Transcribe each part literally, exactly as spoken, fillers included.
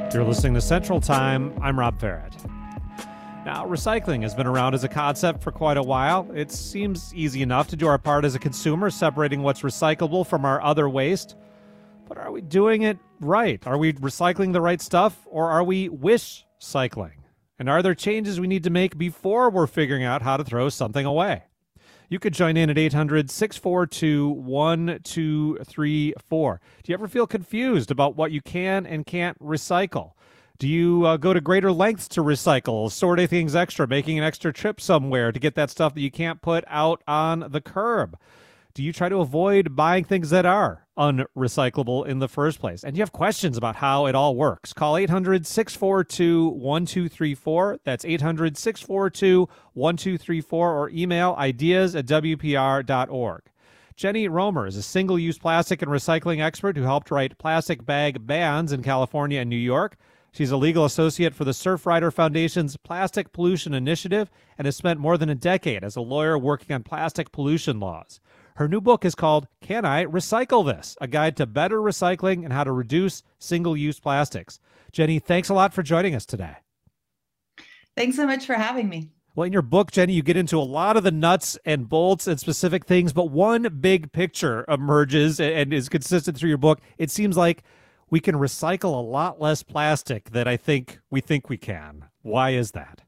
You're listening to Central Time. I'm Rob Farrett. Now, recycling has been around as a concept for quite a while. It seems easy enough to do our part as a consumer, separating what's recyclable from our other waste. But are we doing it right? Are we recycling the right stuff, or are we wish cycling? And are there changes we need to make before we're figuring out how to throw something away? You could join in at eight hundred, six four two, one two three four. Do you ever feel confused about what you can and can't recycle? Do you uh, go to greater lengths to recycle, sorting things extra, making an extra trip somewhere to get that stuff that you can't put out on the curb? Do you try to avoid buying things that are unrecyclable in the first place? And you have questions about how it all works. Call eight hundred, six four two, one two three four. That's eight hundred, six four two, one two three four, or email ideas at w p r dot org. Jenny Romer is a single-use plastic and recycling expert who helped write plastic bag bans in California and New York. She's a legal associate for the Surfrider Foundation's Plastic Pollution Initiative and has spent more than a decade as a lawyer working on plastic pollution laws. Her new book is called Can I Recycle This? A Guide to Better Recycling and How to Reduce Single-Use Plastics. Jenny, thanks a lot for joining us today. Thanks so much for having me. Well, in your book, Jenny, you get into a lot of the nuts and bolts and specific things, but one big picture emerges and is consistent through your book. It seems like we can recycle a lot less plastic than I think we think we can. Why is that?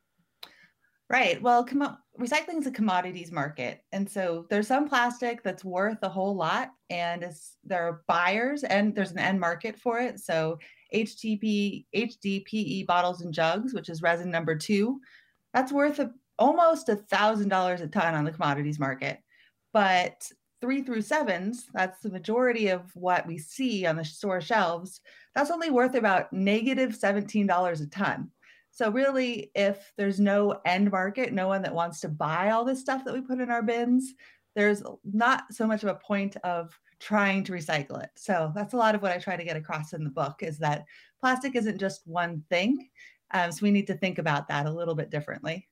Right. Well, com- recycling is a commodities market. And so there's some plastic that's worth a whole lot, and it's, there are buyers and there's an end market for it. So H T P, H D P E bottles and jugs, which is resin number two, that's worth a, almost one thousand dollars a ton on the commodities market. But three through sevens, that's the majority of what we see on the store shelves, that's only worth about negative seventeen dollars a ton. So really, if there's no end market, no one that wants to buy all this stuff that we put in our bins, there's not so much of a point of trying to recycle it. So that's a lot of what I try to get across in the book, is that plastic isn't just one thing. Um, so we need to think about that a little bit differently.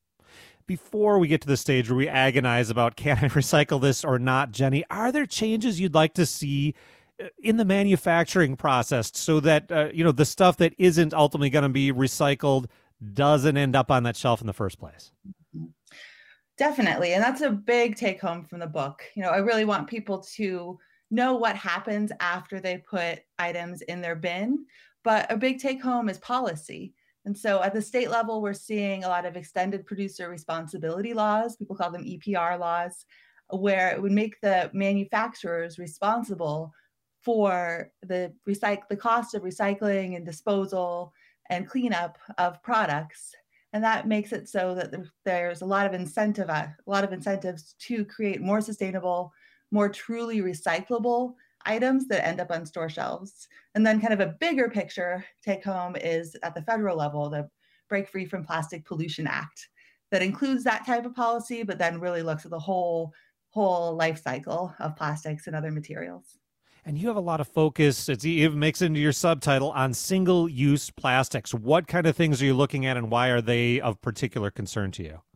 Before we get to the stage where we agonize about can I recycle this or not, Jenny, are there changes you'd like to see in the manufacturing process so that, uh, you know, the stuff that isn't ultimately going to be recycled doesn't end up on that shelf in the first place? Definitely. And that's a big take home from the book. You know, I really want people to know what happens after they put items in their bin, but a big take home is policy. And so at the state level, we're seeing a lot of extended producer responsibility laws, people call them E P R laws, where it would make the manufacturers responsible for the recyc- the cost of recycling and disposal and cleanup of products. And that makes it so that there's a lot of incentive, a lot of incentives to create more sustainable, more truly recyclable items that end up on store shelves. And then kind of a bigger picture take home is at the federal level, the Break Free from Plastic Pollution Act, that includes that type of policy, but then really looks at the whole, whole life cycle of plastics and other materials. And you have a lot of focus, it even makes it into your subtitle, on single-use plastics. What kind of things are you looking at, and why are they of particular concern to you?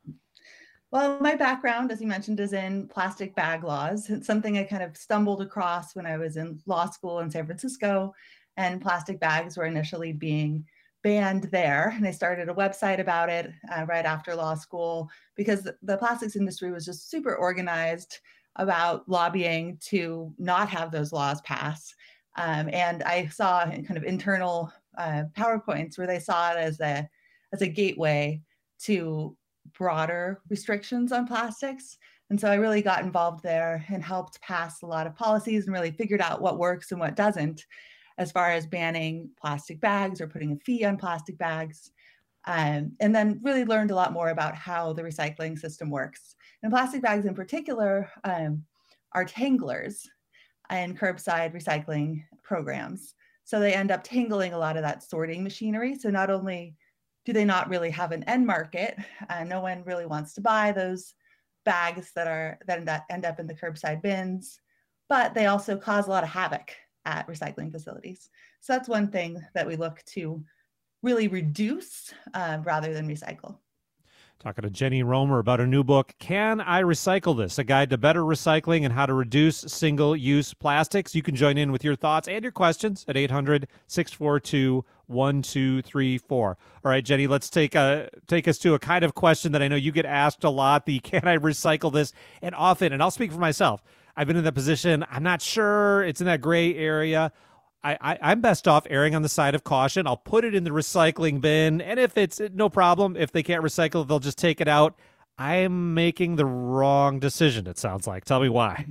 Well, my background, as you mentioned, is in plastic bag laws. It's something I kind of stumbled across when I was in law school in San Francisco, and plastic bags were initially being banned there. And I started a website about it uh, right after law school, because the plastics industry was just super organized about lobbying to not have those laws pass. Um, and I saw kind of internal uh, PowerPoints where they saw it as a, as a gateway to broader restrictions on plastics. And so I really got involved there and helped pass a lot of policies and really figured out what works and what doesn't, as far as banning plastic bags or putting a fee on plastic bags. Um, and then really learned a lot more about how the recycling system works. And plastic bags in particular um, are tanglers in curbside recycling programs. So they end up tangling a lot of that sorting machinery. So not only do they not really have an end market, uh, no one really wants to buy those bags that are that end up in the curbside bins, but they also cause a lot of havoc at recycling facilities. So that's one thing that we look to really reduce uh, rather than recycle. Talking to Jenny Romer about her new book, Can I Recycle This? A Guide to Better Recycling and How to Reduce Single-Use Plastics. You can join in with your thoughts and your questions at eight hundred, six four two, one two three four. All right, Jenny, let's take a, take us to a kind of question that I know you get asked a lot, the can I recycle this? And often, and I'll speak for myself, I've been in that position. I'm not sure. It's in that gray area. I, I, I'm best off erring on the side of caution. I'll put it in the recycling bin, and if it's no problem, if they can't recycle it, they'll just take it out. I'm making the wrong decision, it sounds like. Tell me why.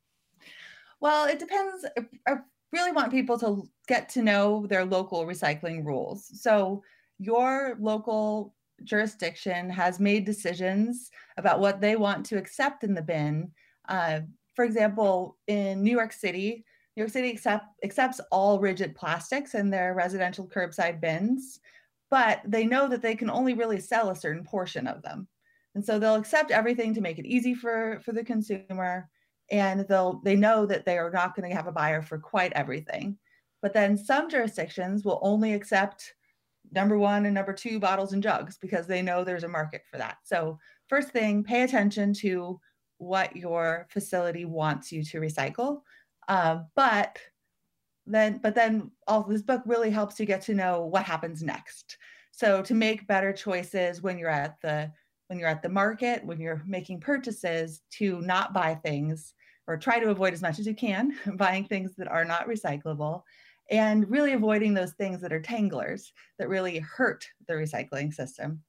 Well, it depends. I really want people to get to know their local recycling rules. So your local jurisdiction has made decisions about what they want to accept in the bin. Uh, for example, in New York City, New York City accept, accepts all rigid plastics in their residential curbside bins, but they know that they can only really sell a certain portion of them. And so they'll accept everything to make it easy for, for the consumer, and they'll they know that they are not going to have a buyer for quite everything. But then some jurisdictions will only accept number one and number two bottles and jugs because they know there's a market for that. So first thing, pay attention to what your facility wants you to recycle. Um, but then, but then all this book really helps you get to know what happens next. So to make better choices when you're at the when you're at the market, when you're making purchases, to not buy things or try to avoid as much as you can buying things that are not recyclable, and really avoiding those things that are tanglers that really hurt the recycling system.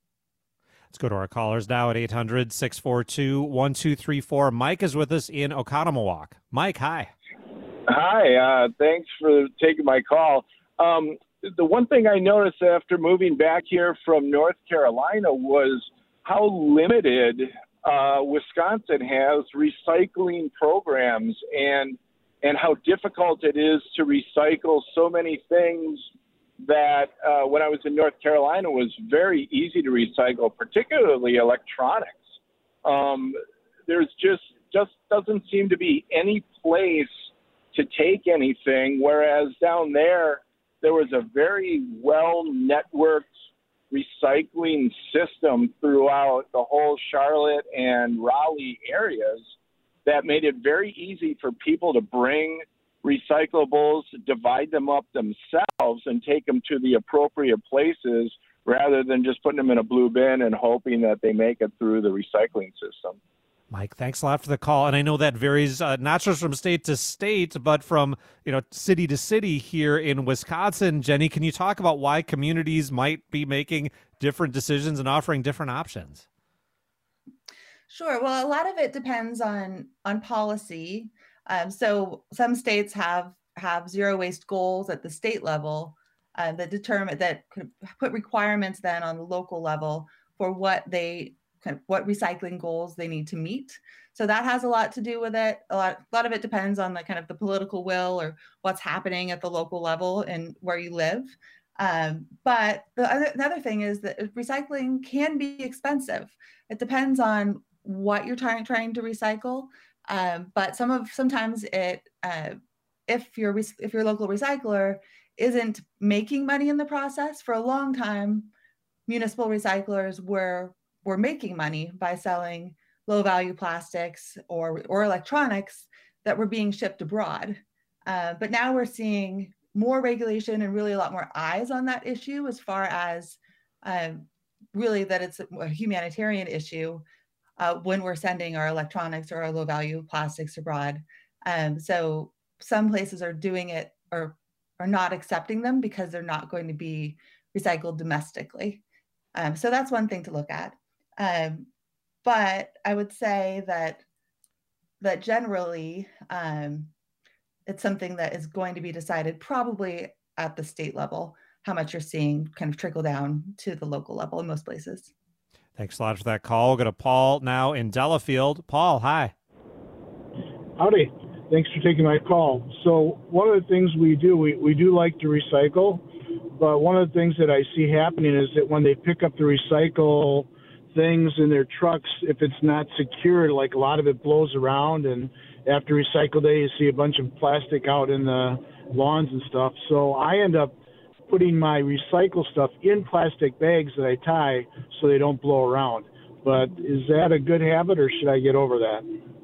Let's go to our callers now at eight hundred, six four two, one two three four. Mike is with us in Oconomowoc. Mike, hi. Hi, uh, thanks for taking my call. Um, the one thing I noticed after moving back here from North Carolina was how limited uh, Wisconsin has recycling programs, and and how difficult it is to recycle so many things that uh, when I was in North Carolina was very easy to recycle, particularly electronics. Um, there's just just doesn't seem to be any place to take anything, whereas down there, there was a very well-networked recycling system throughout the whole Charlotte and Raleigh areas that made it very easy for people to bring recyclables, divide them up themselves, and take them to the appropriate places rather than just putting them in a blue bin and hoping that they make it through the recycling system. Mike, thanks a lot for the call. And I know that varies uh, not just from state to state, but from, you know, city to city here in Wisconsin. Jenny, can you talk about why communities might be making different decisions and offering different options? Sure. Well, a lot of it depends on on policy. Um, so some states have have zero waste goals at the state level uh, that determine that could put requirements then on the local level for what they kind of what recycling goals they need to meet. So that has a lot to do with it. A lot, a lot of it depends on the kind of the political will or what's happening at the local level and where you live. Um, but the other, another thing is that recycling can be expensive. It depends on what you're trying trying to recycle. Um, but some of sometimes it uh, if your if your local recycler isn't making money in the process, for a long time, municipal recyclers were were making money by selling low value plastics or or electronics that were being shipped abroad. Uh, but now we're seeing more regulation and really a lot more eyes on that issue, as far as um, really that it's a humanitarian issue uh, when we're sending our electronics or our low value plastics abroad. Um, so some places are doing it or are not accepting them because they're not going to be recycled domestically. Um, so that's one thing to look at. Um, but I would say that that generally um, it's something that is going to be decided probably at the state level, how much you're seeing kind of trickle down to the local level in most places. Thanks a lot for that call. We'll go to Paul now in Delafield. Paul, hi. Howdy. Thanks for taking my call. So one of the things we do, we, we do like to recycle, but one of the things that I see happening is that when they pick up the recycle things in their trucks, if it's not secured, like a lot of it blows around, and after recycle day, you see a bunch of plastic out in the lawns and stuff. So I end up putting my recycle stuff in plastic bags that I tie so they don't blow around. But is that a good habit, or should I get over that?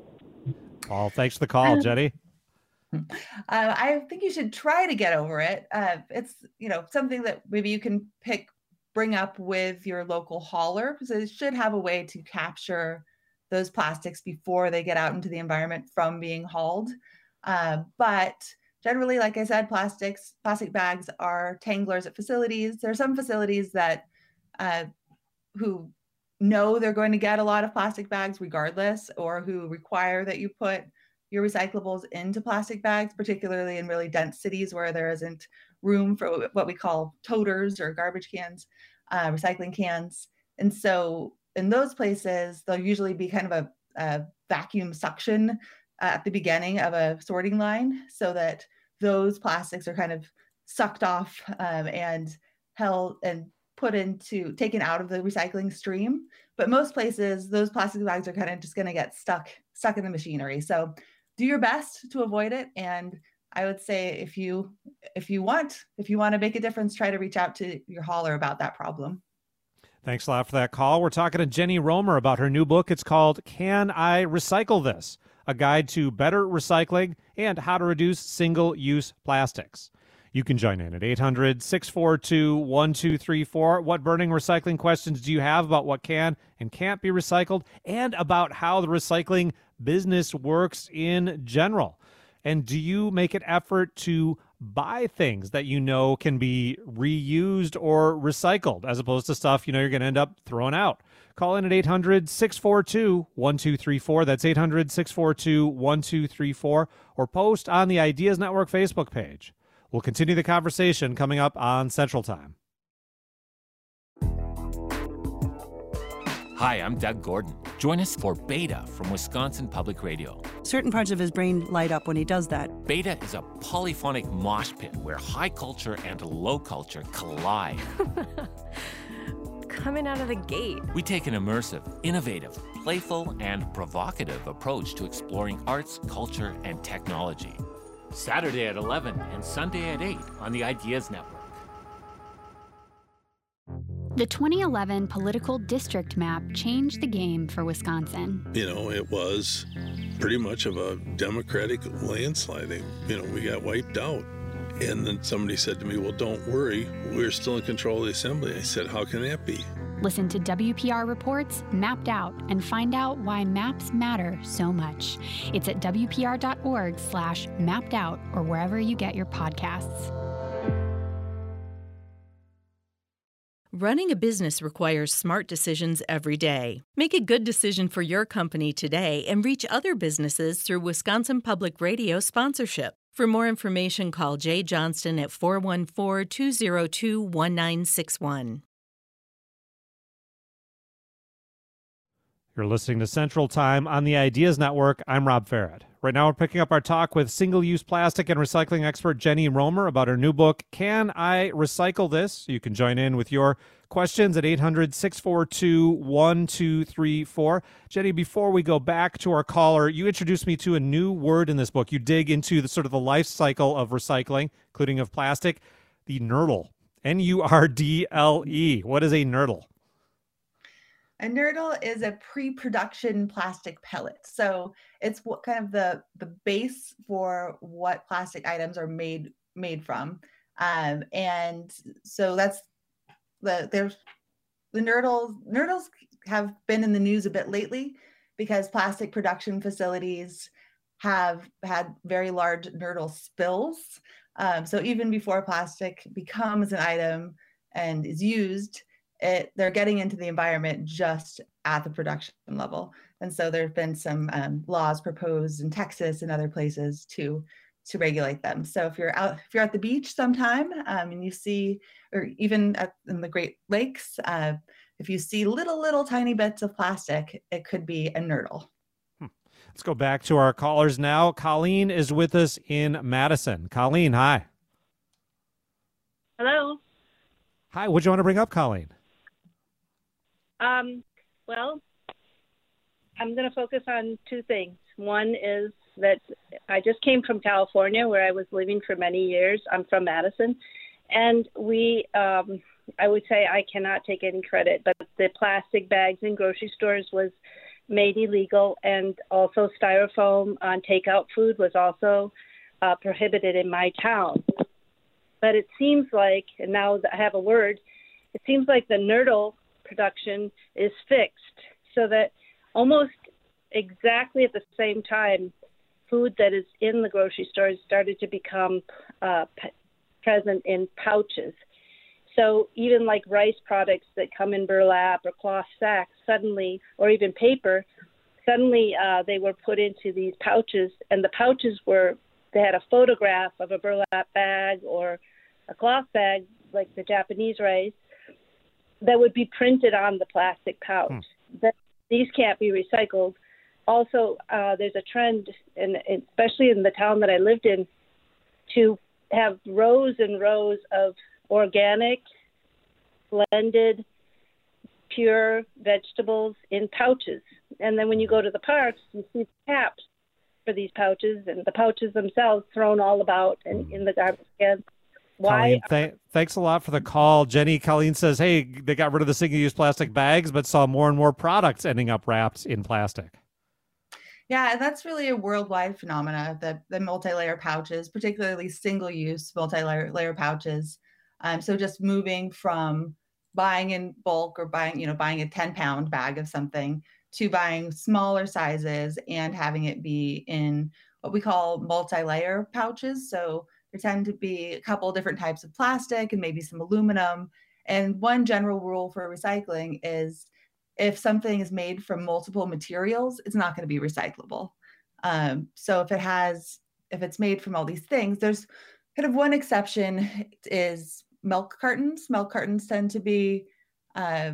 Paul, thanks for the call, Jenny. Uh, I think you should try to get over it. Uh, it's, you know, something that maybe you can pick, bring up with your local hauler, because it should have a way to capture those plastics before they get out into the environment from being hauled. Uh, but generally, like I said, plastics, plastic bags are tanglers at facilities. There are some facilities that uh, who know they're going to get a lot of plastic bags regardless, or who require that you put your recyclables into plastic bags, particularly in really dense cities where there isn't room for what we call toters or garbage cans, uh, recycling cans. And so in those places, there'll usually be kind of a, a vacuum suction uh, at the beginning of a sorting line, so that those plastics are kind of sucked off um, and held and put into, taken out of the recycling stream. But most places, those plastic bags are kind of just going to get stuck, stuck in the machinery. So do your best to avoid it. And I would say if you, if you want, if you want to make a difference, try to reach out to your hauler about that problem. Thanks a lot for that call. We're talking to Jenny Romer about her new book. It's called Can I Recycle This? A Guide to Better Recycling and How to Reduce Single-Use Plastics. You can join in at eight hundred, six four two, one two three four. What burning recycling questions do you have about what can and can't be recycled, and about how the recycling business works in general? And do you make an effort to buy things that you know can be reused or recycled, as opposed to stuff you know you're going to end up throwing out? Call in at eight hundred, six four two, one two three four. That's eight hundred, six four two, one two three four. Or post on the Ideas Network Facebook page. We'll continue the conversation coming up on Central Time. Hi, I'm Doug Gordon. Join us for Beta from Wisconsin Public Radio. Certain parts of his brain light up when he does that. Beta is a polyphonic mosh pit where high culture and low culture collide. Coming out of the gate. We take an immersive, innovative, playful, and provocative approach to exploring arts, culture, and technology. Saturday at eleven and Sunday at eight on the Ideas Network. The twenty eleven political district map changed the game for Wisconsin. You know, it was pretty much of a Democratic landsliding. You know, we got wiped out. And then somebody said to me, well, don't worry, we're still in control of the assembly. I said, how can that be? Listen to W P R Reports Mapped Out and find out why maps matter so much. It's at W P R dot org slash mapped out or wherever you get your podcasts. Running a business requires smart decisions every day. Make a good decision for your company today and reach other businesses through Wisconsin Public Radio sponsorship. For more information, call Jay Johnston at four one four, two zero two, one nine six one. You're listening to Central Time on the Ideas Network. I'm Rob Farrett. Right now we're picking up our talk with single-use plastic and recycling expert Jenny Romer about her new book, Can I Recycle This? You can join in with your questions at eight hundred, six four two, one two three four. Jenny, before we go back to our caller, you introduced me to a new word in this book. You dig into the sort of the life cycle of recycling, including of plastic, the nurdle, N U R D L E. What is a nurdle? A nurdle is a pre-production plastic pellet. So it's what kind of the, the base for what plastic items are made made from. Um, and so that's the there's the nurdles. Nurdles have been in the news a bit lately because plastic production facilities have had very large nurdle spills. Um, so even before plastic becomes an item and is used, It, they're getting into the environment just at the production level. And so there have been some um, laws proposed in Texas and other places to to regulate them. So if you're out, if you're at the beach sometime um, and you see, or even at, in the Great Lakes, uh, if you see little, little tiny bits of plastic, it could be a nurdle. Hmm. Let's go back to our callers now. Colleen is with us in Madison. Colleen, hi. Hello. Hi, what do you want to bring up, Colleen? Um, well, I'm going to focus on two things. One is that I just came from California, where I was living for many years. I'm from Madison, And we, um, I would say I cannot take any credit, but the plastic bags in grocery stores was made illegal, and also styrofoam on takeout food was also uh, prohibited in my town. But it seems like, and now that I have a word, it seems like the Nurdle production is fixed, so that almost exactly at the same time, food that is in the grocery stores started to become uh, p- present in pouches. So even like rice products that come in burlap or cloth sacks suddenly, or even paper, suddenly uh, they were put into these pouches, and the pouches were, they had a photograph of a burlap bag or a cloth bag, like the Japanese rice, that would be printed on the plastic pouch. Hmm. That these can't be recycled. Also, uh, there's a trend, and especially in the town that I lived in, to have rows and rows of organic, blended, pure vegetables in pouches. And then when you go to the parks, you see caps for these pouches, and the pouches themselves thrown all about and in the garbage can. Why? Colleen, th- thanks a lot for the call. Jenny, Colleen says, hey, they got rid of the single-use plastic bags, but saw more and more products ending up wrapped in plastic. Yeah, and that's really a worldwide phenomena, the, the multi-layer pouches, particularly single-use multi-layer layer pouches. Um, so just moving from buying in bulk or buying, you know, buying a ten pound bag of something to buying smaller sizes and having it be in what we call multi-layer pouches. So there tend to be a couple of different types of plastic and maybe some aluminum. And one general rule for recycling is if something is made from multiple materials, it's not going to be recyclable. Um, so if it has, if it's made from all these things, there's kind of one exception is milk cartons. Milk cartons tend to be uh,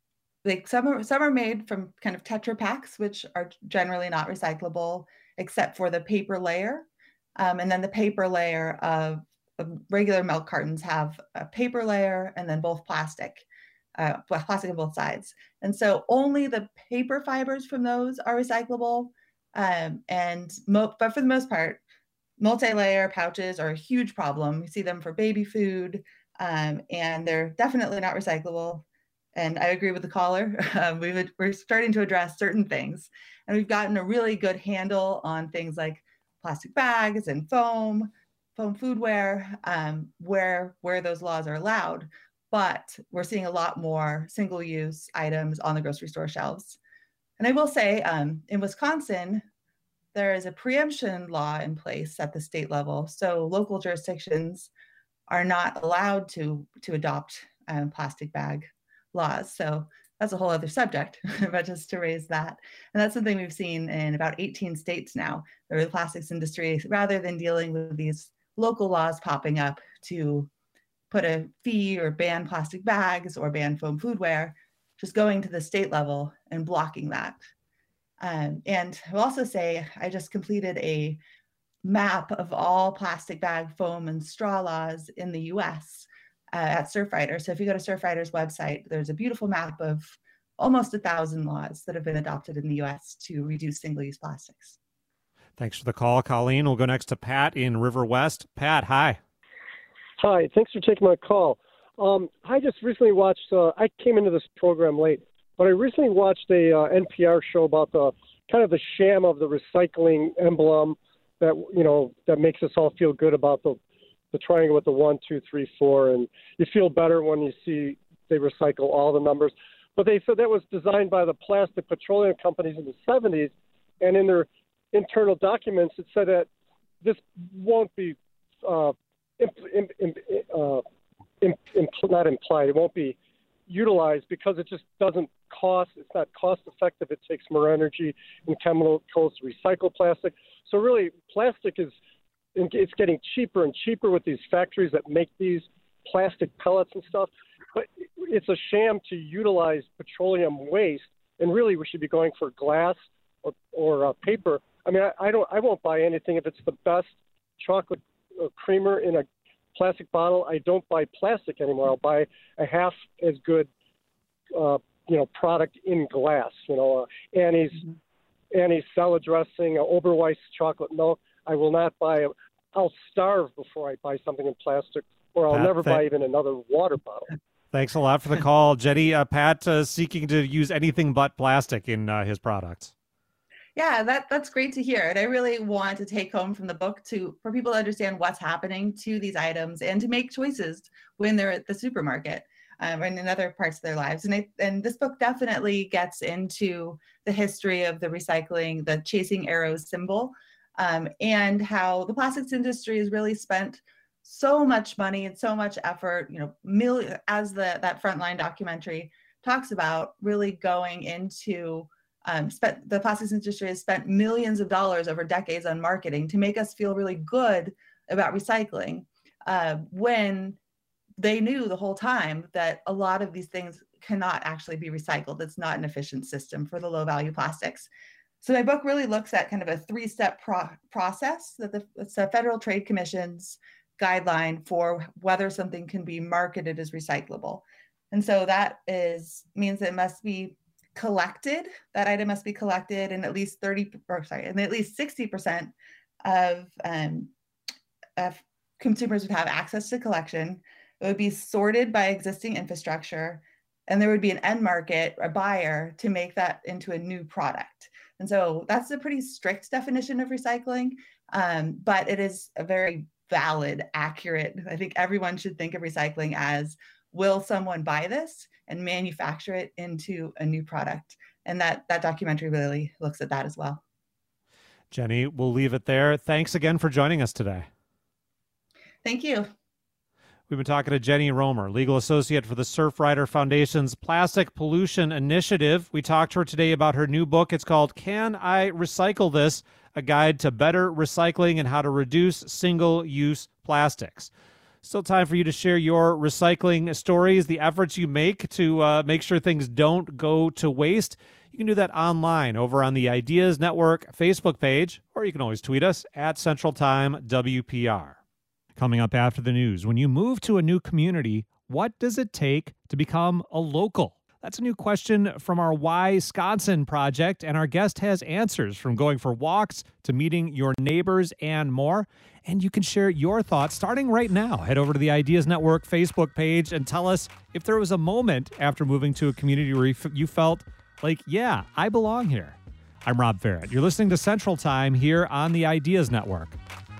like some are, some are made from kind of Tetra Paks, which are generally not recyclable, except for the paper layer. Um, and then the paper layer of, of regular milk cartons have a paper layer and then both plastic. Uh, plastic on both sides. And so only the paper fibers from those are recyclable. Um, and mo- but for the most part, multi-layer pouches are a huge problem. We see them for baby food, um, and they're definitely not recyclable. And I agree with the caller. Um, we've, we're starting to address certain things. And we've gotten a really good handle on things like plastic bags and foam, foam foodware, um, where, where those laws are allowed. But we're seeing a lot more single-use items on the grocery store shelves. And I will say, um, in Wisconsin, there is a preemption law in place at the state level. So local jurisdictions are not allowed to, to adopt um, plastic bag laws. So that's a whole other subject, but just to raise that. And that's something we've seen in about eighteen states now, where the plastics industry, rather than dealing with these local laws popping up to put a fee or ban plastic bags or ban foam foodware, just going to the state level and blocking that. Um, and I'll also say, I just completed a map of all plastic bag, foam, and straw laws in the U S uh, at Surfrider. So if you go to Surfrider's website, there's a beautiful map of almost a thousand laws that have been adopted in the U S to reduce single-use plastics. Thanks for the call, Colleen. We'll go next to Pat in River West. Pat, hi. Hi, thanks for taking my call. Um, I just recently watched, uh, I came into this program late, but I recently watched a uh, N P R show about the kind of the sham of the recycling emblem that, you know, that makes us all feel good about the, the triangle with the one, two, three, four, and you feel better when you see they recycle all the numbers. But they said that was designed by the plastic petroleum companies in the seventies, and in their internal documents it said that this won't be uh, Imp, imp, imp, uh, imp, imp, not implied. It won't be utilized because it just doesn't cost. It's not cost effective. It takes more energy and chemicals to recycle plastic. So really, plastic is it's getting cheaper and cheaper with these factories that make these plastic pellets and stuff. But it's a sham to utilize petroleum waste. And really, we should be going for glass or, or uh, paper. I mean, I, I don't. I won't buy anything if it's the best chocolate a creamer in a plastic bottle. I don't buy plastic anymore. I'll buy a half as good, uh, you know, product in glass. You know, uh, Annie's mm-hmm. Annie's salad dressing, uh, Oberweis chocolate milk. I will not buy. A, I'll starve before I buy something in plastic or I'll Pat, never th- buy even another water bottle. Thanks a lot for the call, Jenny. Uh, Pat uh, seeking to use anything but plastic in uh, his products. Yeah, that that's great to hear. And I really want to take home from the book to for people to understand what's happening to these items and to make choices when they're at the supermarket um, and in other parts of their lives. And I, and this book definitely gets into the history of the recycling, the chasing arrows symbol, um, and how the plastics industry has really spent so much money and so much effort, you know, million, as the that Frontline documentary talks about, really going into Um, spent, the plastics industry has spent millions of dollars over decades on marketing to make us feel really good about recycling uh, when they knew the whole time that a lot of these things cannot actually be recycled. It's not an efficient system for the low value plastics. So my book really looks at kind of a three-step pro- process that the it's the Federal Trade Commission's guideline for whether something can be marketed as recyclable. And so that is means it must be collected, that item must be collected in at least thirty, or sorry, in at least sixty percent of, um, of consumers would have access to collection. It would be sorted by existing infrastructure, and there would be an end market, a buyer, to make that into a new product. And so that's a pretty strict definition of recycling, um, but it is a very valid, accurate. I think everyone should think of recycling as, will someone buy this and manufacture it into a new product? And that that documentary really looks at that as well. Jenny, we'll leave it there. Thanks again for joining us today. Thank you. We've been talking to Jenny Romer, legal associate for the Surfrider Foundation's Plastic Pollution Initiative. We talked to her today about her new book. It's called Can I Recycle This? A Guide to Better Recycling and How to Reduce Single-Use Plastics. Still time for you to share your recycling stories, the efforts you make to uh, make sure things don't go to waste. You can do that online over on the Ideas Network Facebook page, or you can always tweet us at Central Time W P R. Coming up after the news, when you move to a new community, what does it take to become a local? That's a new question from our Wisconsin project, and our guest has answers from going for walks to meeting your neighbors and more. And you can share your thoughts starting right now. Head over to the Ideas Network Facebook page and tell us if there was a moment after moving to a community where you felt like, yeah, I belong here. I'm Rob Ferret. You're listening to Central Time here on the Ideas Network.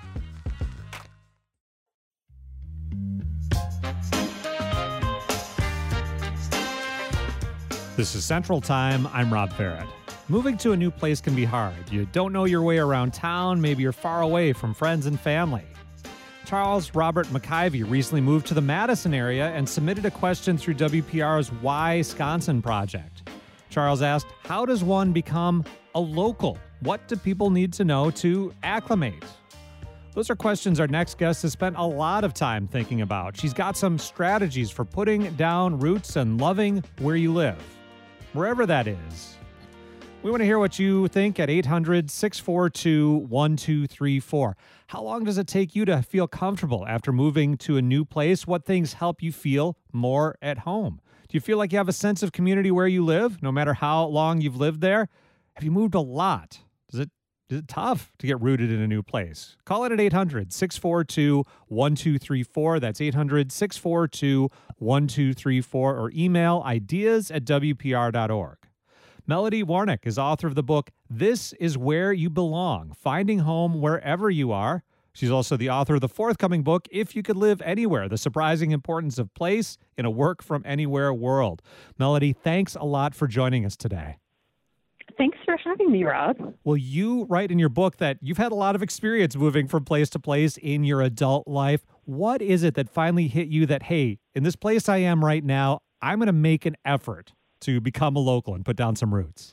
This is Central Time. I'm Rob Ferret. Moving to a new place can be hard. You don't know your way around town. Maybe you're far away from friends and family. Charles Robert McIvy recently moved to the Madison area and submitted a question through W P R's Wisconsin project. Charles asked, how does one become a local? What do people need to know to acclimate? Those are questions our next guest has spent a lot of time thinking about. She's got some strategies for putting down roots and loving where you live, wherever that is. We want to hear what you think at eight hundred, six four two, one two three four. How long does it take you to feel comfortable after moving to a new place? What things help you feel more at home? Do you feel like you have a sense of community where you live, no matter how long you've lived there? Have you moved a lot? Does it Is it tough to get rooted in a new place? Call it at eight hundred, six four two, one two three four. That's eight hundred, six four two, one two three four, or email ideas at w p r dot org. Melody Warnick is author of the book, This is Where You Belong, Finding Home Wherever You Are. She's also the author of the forthcoming book, If You Could Live Anywhere, The Surprising Importance of Place in a Work From Anywhere World. Melody, thanks a lot for joining us today. Thanks for having me, Rob. Well, you write in your book that you've had a lot of experience moving from place to place in your adult life. What is it that finally hit you that, hey, in this place I am right now, I'm going to make an effort to become a local and put down some roots?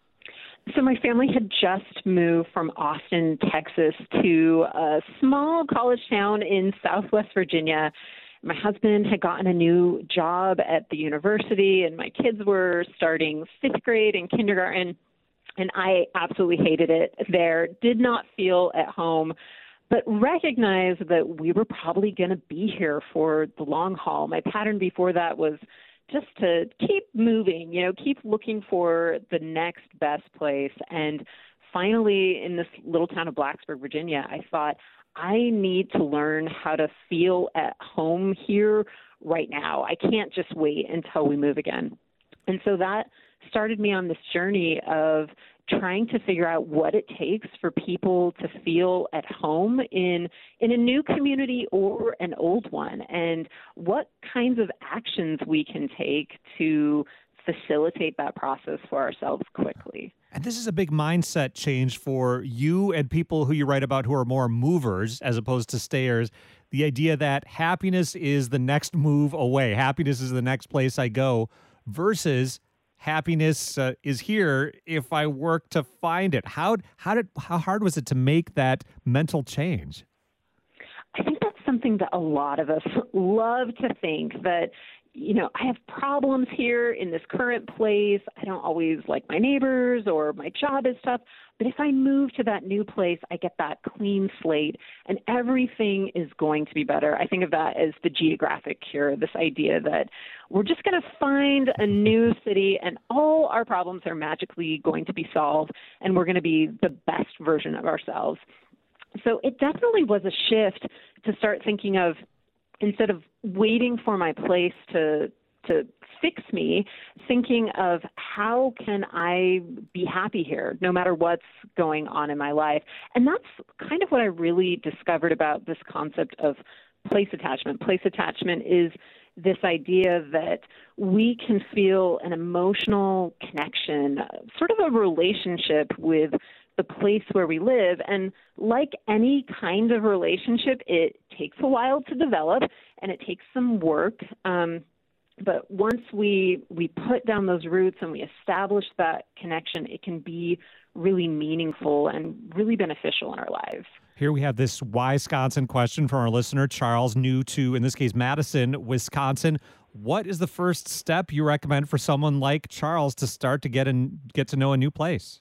So my family had just moved from Austin, Texas, to a small college town in Southwest Virginia. My husband had gotten a new job at the university, and my kids were starting fifth grade and kindergarten, and I absolutely hated it there, did not feel at home, but recognized that we were probably going to be here for the long haul. My pattern before that was just to keep moving, you know, keep looking for the next best place. And finally, in this little town of Blacksburg, Virginia, I thought, I need to learn how to feel at home here right now. I can't just wait until we move again. And so that started me on this journey of trying to figure out what it takes for people to feel at home in in a new community or an old one, and what kinds of actions we can take to facilitate that process for ourselves quickly. And this is a big mindset change for you and people who you write about who are more movers as opposed to stayers. The idea that happiness is the next move away, happiness is the next place I go, versus happiness uh, is here if I work to find it. How how did how hard was it to make that mental change? I think that's something that a lot of us love to think, that, you know, I have problems here in this current place. I don't always like my neighbors, or my job is tough. But if I move to that new place, I get that clean slate and everything is going to be better. I think of that as the geographic cure, this idea that we're just going to find a new city and all our problems are magically going to be solved and we're going to be the best version of ourselves. So it definitely was a shift to start thinking of, instead of waiting for my place to to fix me, thinking of how can I be happy here no matter what's going on in my life. And that's kind of what I really discovered about this concept of place attachment. Place attachment is this idea that we can feel an emotional connection, sort of a relationship with the place where we live. And like any kind of relationship, it takes a while to develop and it takes some work. Um, but once we we put down those roots and we establish that connection, it can be really meaningful and really beneficial in our lives. Here we have this Wisconsin question from our listener, Charles, new to, in this case, Madison, Wisconsin. What is the first step you recommend for someone like Charles to start to get and get to know a new place?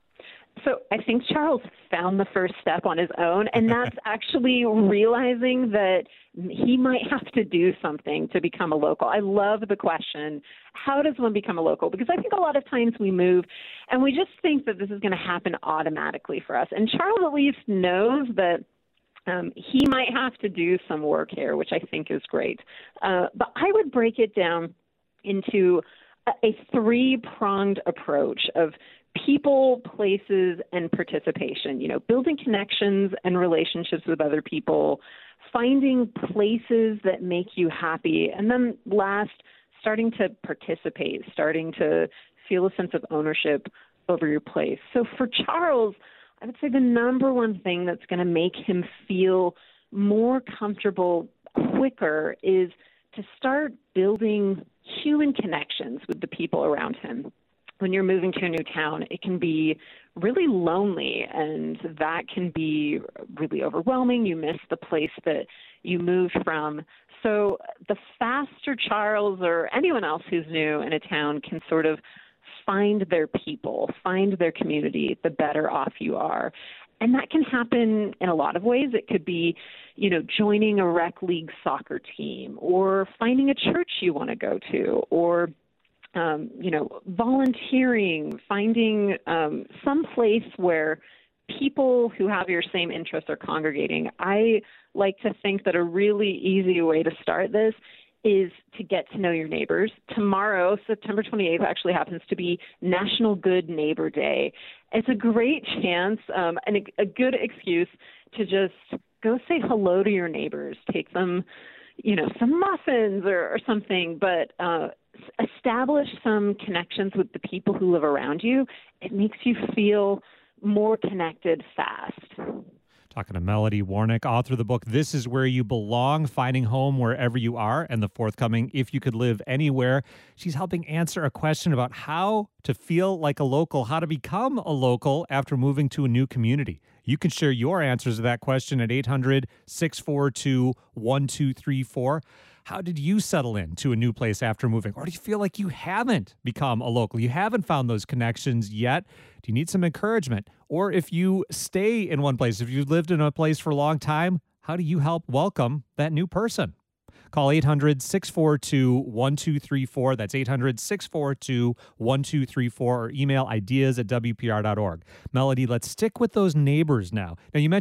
So I think Charles found the first step on his own, and that's actually realizing that he might have to do something to become a local. I love the question, how does one become a local? Because I think a lot of times we move and we just think that this is going to happen automatically for us. And Charles at least knows that um, he might have to do some work here, which I think is great. Uh, but I would break it down into a, a three-pronged approach of people, places, and participation. You know, building connections and relationships with other people, finding places that make you happy, and then last, starting to participate, starting to feel a sense of ownership over your place. So for Charles, I would say the number one thing that's going to make him feel more comfortable quicker is to start building human connections with the people around him. When you're moving to a new town, it can be really lonely, and that can be really overwhelming. You miss the place that you moved from. So the faster Charles or anyone else who's new in a town can sort of find their people, find their community, the better off you are. And that can happen in a lot of ways. It could be, you know, joining a rec league soccer team, or finding a church you want to go to, or Um, you know, volunteering, finding um, some place where people who have your same interests are congregating. I like to think that a really easy way to start this is to get to know your neighbors. Tomorrow, September twenty-eighth, actually happens to be National Good Neighbor Day. It's a great chance um, and a, a good excuse to just go say hello to your neighbors, take them, you know, some muffins or, or something, but uh, establish some connections with the people who live around you. It makes you feel more connected fast. Talking to Melody Warnick, author of the book, This Is Where You Belong, Finding Home Wherever You Are, and the forthcoming If You Could Live Anywhere. She's helping answer a question about how to feel like a local, how to become a local after moving to a new community. You can share your answers to that question at eight hundred, six four two, one two three four. How did you settle in to a new place after moving? Or do you feel like you haven't become a local? You haven't found those connections yet? Do you need some encouragement? Or if you stay in one place, if you've lived in a place for a long time, how do you help welcome that new person? Call eight hundred, six four two, one two three four. That's eight hundred, six four two, one two three four, or email ideas at W P R dot org. Melody, let's stick with those neighbors now. Now, you mentioned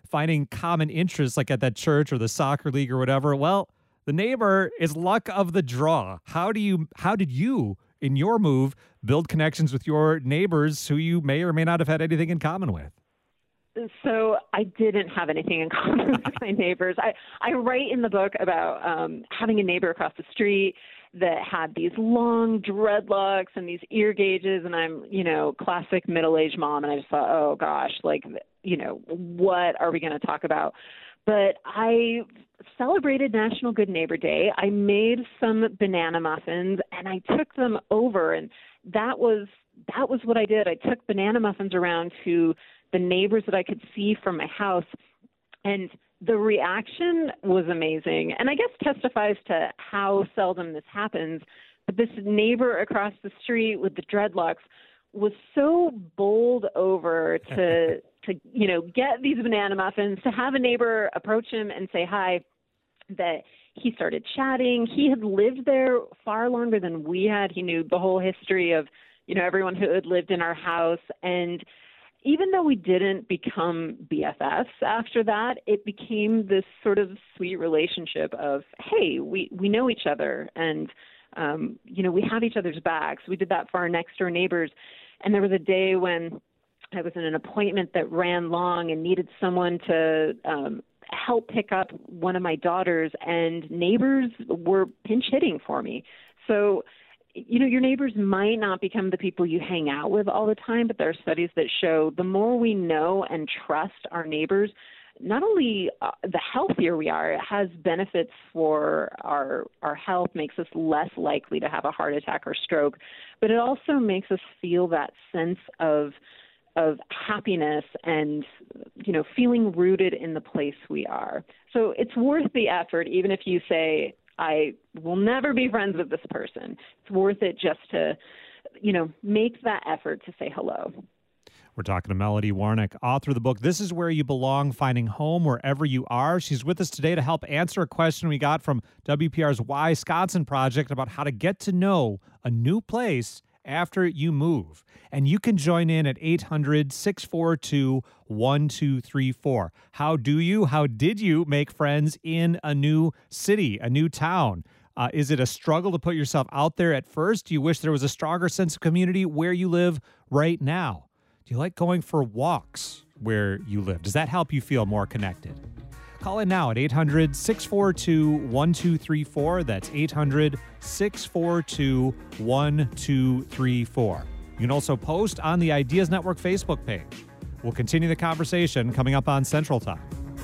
finding common interests like at that church or the soccer league or whatever. Well, the neighbor is luck of the draw. How do you, how did you, in your move, build connections with your neighbors who you may or may not have had anything in common with? So I didn't have anything in common with my neighbors. I, I write in the book about um, having a neighbor across the street that had these long dreadlocks and these ear gauges, and I'm, you know, classic middle-aged mom, and I just thought, oh gosh, like, you know, what are we going to talk about? But I celebrated National Good Neighbor Day. I made some banana muffins, and I took them over, and that was that was what I did. I took banana muffins around to the neighbors that I could see from my house, and the reaction was amazing, and I guess testifies to how seldom this happens. But this neighbor across the street with the dreadlocks was so bowled over to, to you know, get these banana muffins, to have a neighbor approach him and say hi, that he started chatting. He had lived there far longer than we had. He knew the whole history of, you know, everyone who had lived in our house. And even though we didn't become B F Fs after that, it became this sort of sweet relationship of, hey, we, we know each other, and, um, you know, we have each other's backs. We did that for our next door neighbors. And there was a day when I was in an appointment that ran long and needed someone to um, help pick up one of my daughters, and neighbors were pinch hitting for me. So, you know, your neighbors might not become the people you hang out with all the time, but there are studies that show the more we know and trust our neighbors, not only uh, the healthier we are, it has benefits for our our health, makes us less likely to have a heart attack or stroke, but it also makes us feel that sense of of happiness and, you know, feeling rooted in the place we are. So it's worth the effort, even if you say, I will never be friends with this person. It's worth it just to, you know, make that effort to say hello. We're talking to Melody Warnick, author of the book, This Is Where You Belong, Finding Home Wherever You Are. She's with us today to help answer a question we got from W P R's Wisconsin Project about how to get to know a new place after you move. And you can join in at eight hundred, six four two, one two three four. How do you, how did you make friends in a new city, a new town? Uh, is it a struggle to put yourself out there at first? Do you wish there was a stronger sense of community where you live right now? Do you like going for walks where you live? Does that help you feel more connected? Call in now at eight hundred, six four two, one two three four. That's eight hundred, six four two, one two three four. You can also post on the Ideas Network Facebook page. We'll continue the conversation coming up on Central Time.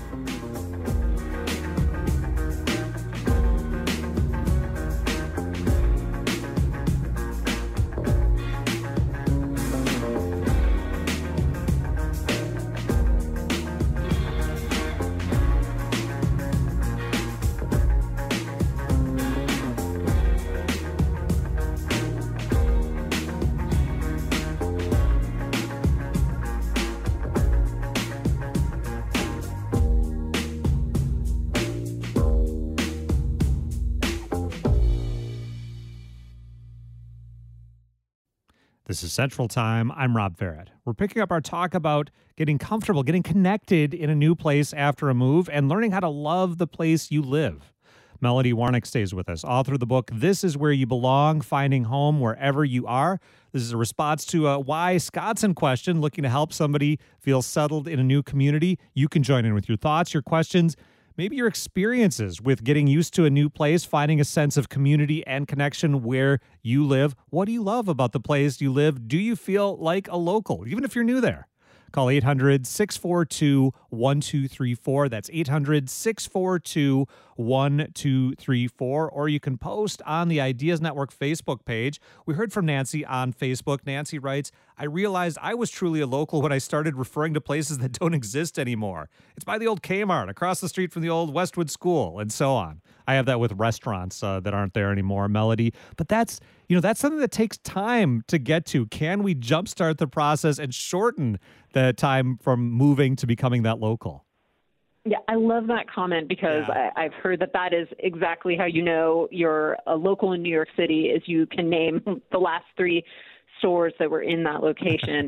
This is Central Time. I'm Rob Farrett. We're picking up our talk about getting comfortable, getting connected in a new place after a move, and learning how to love the place you live. Melody Warnick stays with us, author of the book, This Is Where You Belong, Finding Home Wherever You Are. This is a response to a Wisconsin question, looking to help somebody feel settled in a new community. You can join in with your thoughts, your questions, maybe your experiences with getting used to a new place, finding a sense of community and connection where you live. What do you love about the place you live? Do you feel like a local, even if you're new there? Call eight hundred, six four two, one two three four. That's eight hundred, six four two, one two three four. Or you can post on the Ideas Network Facebook page. We heard from Nancy on Facebook. Nancy writes, I realized I was truly a local when I started referring to places that don't exist anymore. It's by the old Kmart, across the street from the old Westwood School, and so on. I have that with restaurants uh, that aren't there anymore, Melody. But that's, you know, that's something that takes time to get to. Can we jumpstart the process and shorten the time from moving to becoming that local? Yeah, I love that comment because Yeah. I, I've heard that that is exactly how you know you're a local in New York City, is you can name the last three stores that were in that location.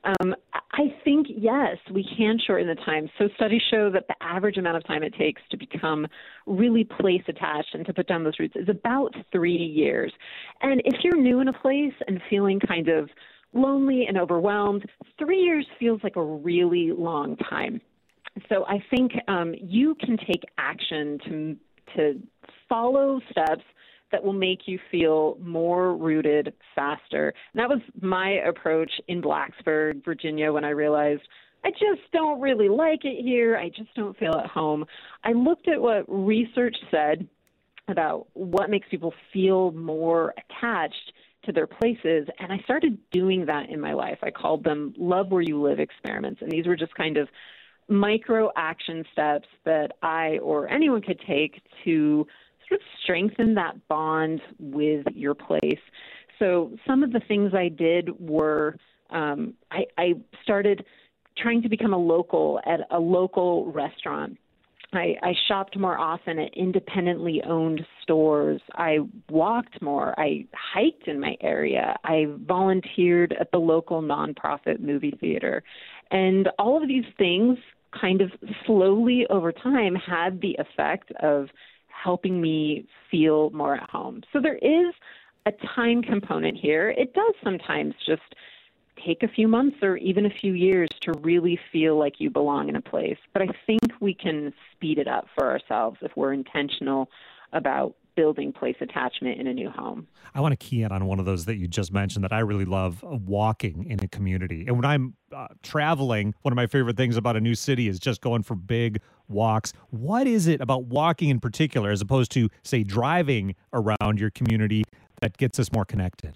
Um, I think, yes, we can shorten the time. So studies show that the average amount of time it takes to become really place attached and to put down those roots is about three years. And if you're new in a place and feeling kind of lonely and overwhelmed, three years feels like a really long time. So I think um, you can take action to to follow steps that will make you feel more rooted faster. And that was my approach in Blacksburg, Virginia, when I realized I just don't really like it here. I just don't feel at home. I looked at what research said about what makes people feel more attached to their places, and I started doing that in my life. I called them Love Where You Live experiments, and these were just kind of micro action steps that I or anyone could take to sort of strengthen that bond with your place. So some of the things I did were um, I, I started trying to become a local at a local restaurant. I, I shopped more often at independently owned stores. I walked more. I hiked in my area. I volunteered at the local nonprofit movie theater. And all of these things kind of slowly over time had the effect of helping me feel more at home. So there is a time component here. It does sometimes just take a few months or even a few years to really feel like you belong in a place. But I think we can speed it up for ourselves if we're intentional about building place attachment in a new home. I want to key in on one of those that you just mentioned that I really love, uh, walking in a community. And when I'm uh, traveling, one of my favorite things about a new city is just going for big walks. What is it about walking in particular, as opposed to, say, driving around your community, that gets us more connected?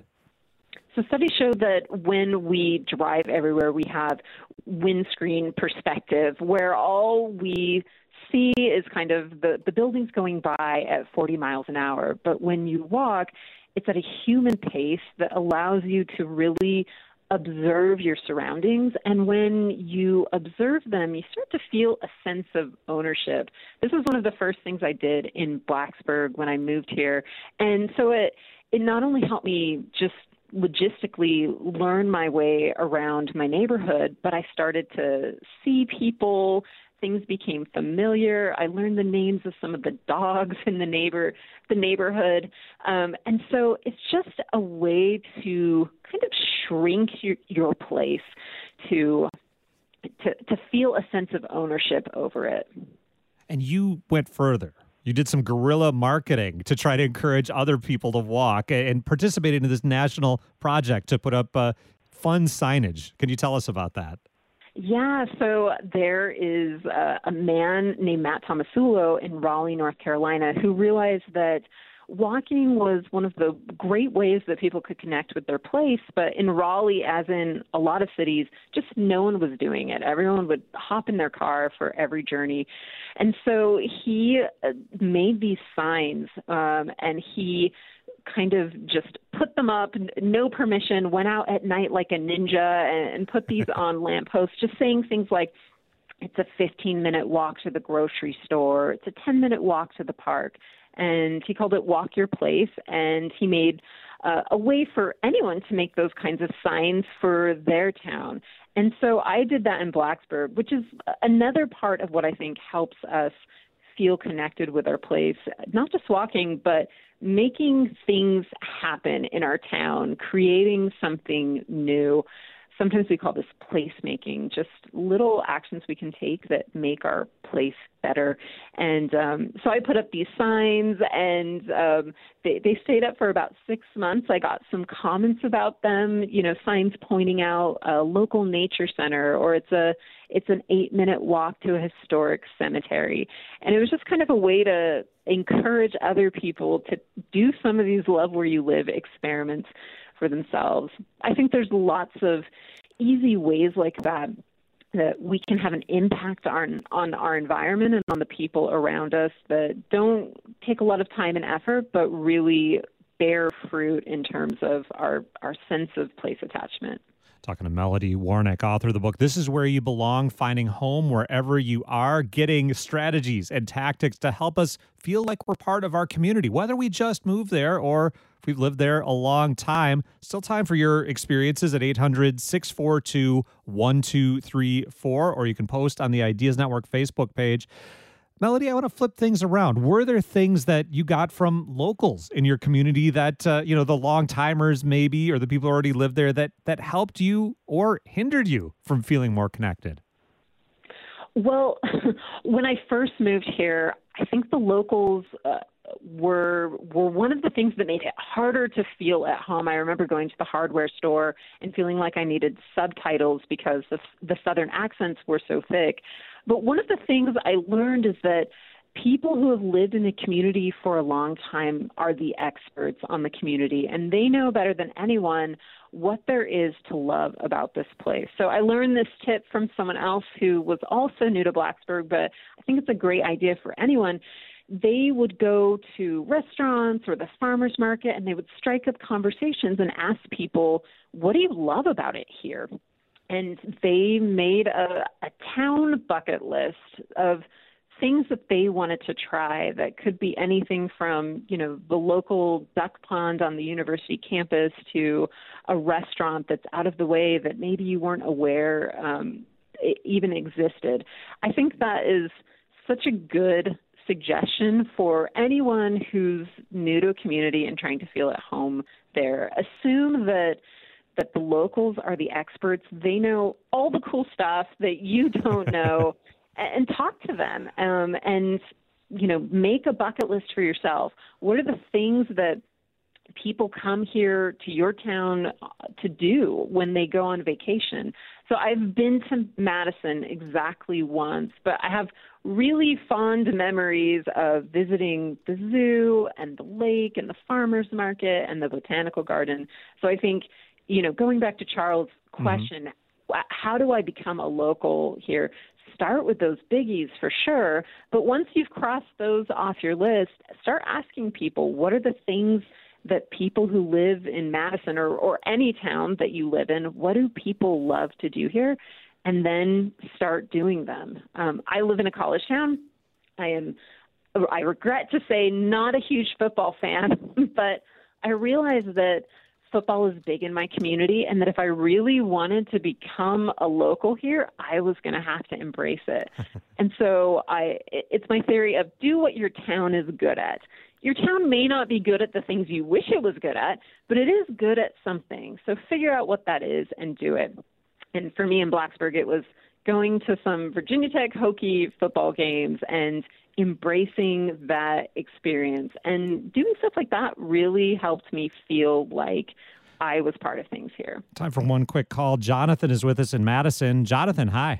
So studies show that when we drive everywhere, we have windscreen perspective, where all we see is kind of the, the buildings going by at forty miles an hour. But when you walk, it's at a human pace that allows you to really observe your surroundings. And when you observe them, you start to feel a sense of ownership. This was one of the first things I did in Blacksburg when I moved here. And so it, it not only helped me just logistically learn my way around my neighborhood, but I started to see people. Things became familiar. I learned the names of some of the dogs in the neighbor, the neighborhood. Um, and so it's just a way to kind of shrink your, your place to, to, to feel a sense of ownership over it. And you went further. You did some guerrilla marketing to try to encourage other people to walk and participated in this national project to put up uh, fun signage. Can you tell us about that? Yeah, so there is a, a man named Matt Tomasulo in Raleigh, North Carolina, who realized that walking was one of the great ways that people could connect with their place. But in Raleigh, as in a lot of cities, just no one was doing it. Everyone would hop in their car for every journey. And so he made these signs, um, and he kind of just put them up, no permission, went out at night like a ninja and, and put these on lampposts, just saying things like, it's a fifteen minute walk to the grocery store, it's a ten minute walk to the park. And he called it Walk Your Place, and he made uh, a way for anyone to make those kinds of signs for their town. And so I did that in Blacksburg, which is another part of what I think helps us feel connected with our place, not just walking, but making things happen in our town, creating something new. Sometimes we call this placemaking, just little actions we can take that make our place better. And um, so I put up these signs, and um, they, they stayed up for about six months. I got some comments about them, you know, signs pointing out a local nature center, or it's a it's an eight-minute walk to a historic cemetery. And it was just kind of a way to encourage other people to do some of these Love Where You Live experiments for themselves. I think there's lots of easy ways like that that we can have an impact on, on our environment and on the people around us that don't take a lot of time and effort, but really bear fruit in terms of our, our sense of place attachment. Talking to Melody Warnick, author of the book, This Is Where You Belong, Finding Home Wherever You Are, getting strategies and tactics to help us feel like we're part of our community, whether we just moved there or if we've lived there a long time. Still time for your experiences at eight hundred, six four two, one two three four, or you can post on the Ideas Network Facebook page. Melody, I want to flip things around. Were there things that you got from locals in your community that, uh, you know, the long timers maybe, or the people who already lived there that, that helped you or hindered you from feeling more connected? Well, when I first moved here, I think the locals uh, were were one of the things that made it harder to feel at home. I remember going to the hardware store and feeling like I needed subtitles because the, the Southern accents were so thick. But one of the things I learned is that people who have lived in a community for a long time are the experts on the community, and they know better than anyone what there is to love about this place. So I learned this tip from someone else who was also new to Blacksburg, but I think it's a great idea for anyone. They would go to restaurants or the farmer's market, and they would strike up conversations and ask people, what do you love about it here? And they made a, a town bucket list of things that they wanted to try that could be anything from, you know, the local duck pond on the university campus to a restaurant that's out of the way that maybe you weren't aware um, it even existed. I think that is such a good suggestion for anyone who's new to a community and trying to feel at home there. Assume that that the locals are the experts. They know all the cool stuff that you don't know, and talk to them um, and, you know, make a bucket list for yourself. What are the things that people come here to your town to do when they go on vacation? So I've been to Madison exactly once, but I have really fond memories of visiting the zoo and the lake and the farmer's market and the botanical garden. So I think, you know, going back to Charles' question, mm-hmm. how do I become a local here? Start with those biggies for sure. But once you've crossed those off your list, start asking people, what are the things that people who live in Madison or, or any town that you live in, what do people love to do here? And then start doing them. Um, I live in a college town. I am, I regret to say, not a huge football fan, but I realize that football is big in my community, and that if I really wanted to become a local here, I was going to have to embrace it. And so I, it's my theory of do what your town is good at. Your town may not be good at the things you wish it was good at, but it is good at something. So figure out what that is and do it. And for me in Blacksburg, it was going to some Virginia Tech Hokie football games and embracing that experience. And doing stuff like that really helped me feel like I was part of things here. Time for one quick call. Jonathan is with us in Madison. Jonathan, hi.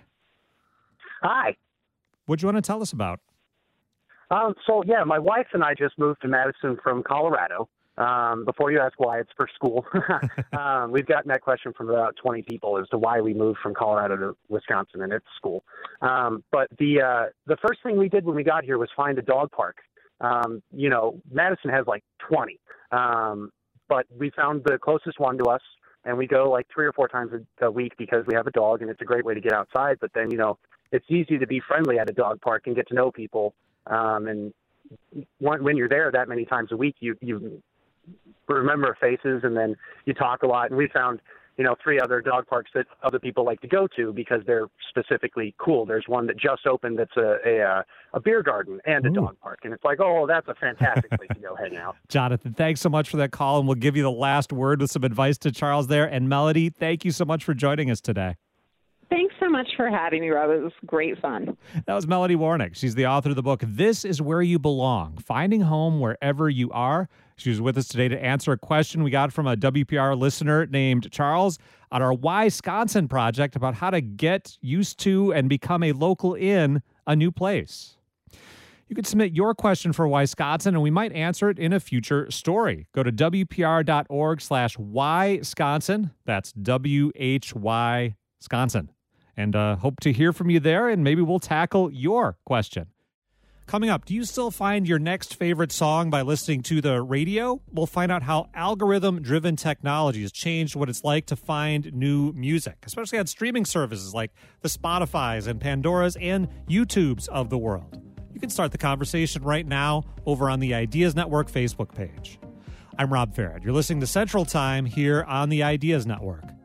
Hi. What do you want to tell us about? Um, so, yeah, my wife and I just moved to Madison from Colorado. Um, before you ask why, it's for school. um, we've gotten that question from about twenty people as to why we moved from Colorado to Wisconsin, and it's school. Um, but the uh, the first thing we did when we got here was find a dog park. Um, you know, Madison has like twenty, um, but we found the closest one to us, and we go like three or four times a, a week because we have a dog, and it's a great way to get outside. But then, you know, it's easy to be friendly at a dog park and get to know people. Um, and when, when you're there that many times a week, you you remember faces, and then you talk a lot. And we found, you know, three other dog parks that other people like to go to because they're specifically cool. There's one that just opened that's a a, a beer garden and a Ooh. dog park, and it's like, oh, that's a fantastic place to go hang out. Jonathan, thanks so much for that call, and we'll give you the last word with some advice to Charles there. And Melody, thank you so much for joining us today. Thanks so much for having me, Rob. It was great fun. That was Melody Warnick. She's the author of the book, This Is Where You Belong, Finding Home Wherever You Are. She was with us today to answer a question we got from a W P R listener named Charles on our Wisconsin project about how to get used to and become a local in a new place. You can submit your question for Wisconsin, and we might answer it in a future story. Go to W P R dot org slash Wisconsin. That's W H Y Wisconsin. And uh, hope to hear from you there, and maybe we'll tackle your question. Coming up, do you still find your next favorite song by listening to the radio? We'll find out how algorithm-driven technology has changed what it's like to find new music, especially on streaming services like the Spotifys and Pandoras and YouTubes of the world. You can start the conversation right now over on the Ideas Network Facebook page. I'm Rob Farrett. You're listening to Central Time here on the Ideas Network.